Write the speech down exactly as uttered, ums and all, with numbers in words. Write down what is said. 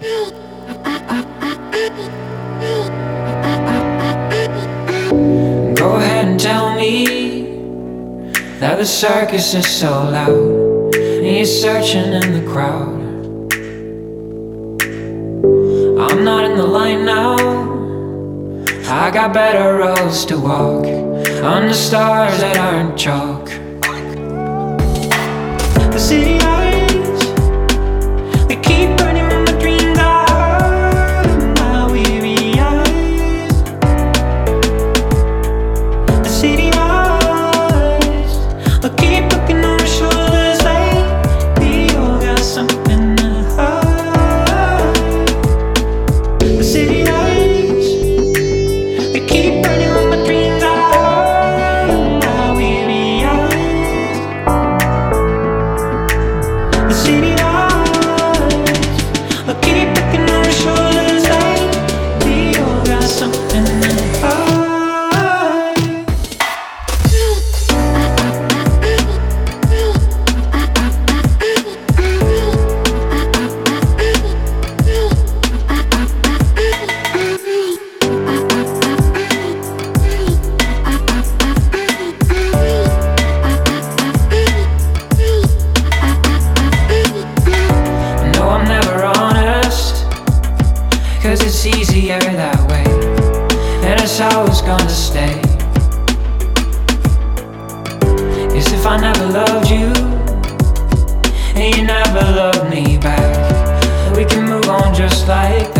Go ahead and tell me that the circus is so loud and you're searching in the crowd. I'm not in the line now, I got better roads to walk under stars that aren't chalk. The city lights, they keep burning when my dreams out of my weary eyes. The city lights, they'll keep looking on my shoulders like we all got something to hide. The city lights, they keep burning when my dreams out of my weary eyes. The city lights, they'll keep looking on my shoulders like we all got something to hide. No, I'm never honest, cause it's easier that way, and it's how it's gonna stay. Cause if I never loved you, and you never loved me back, we can move on just like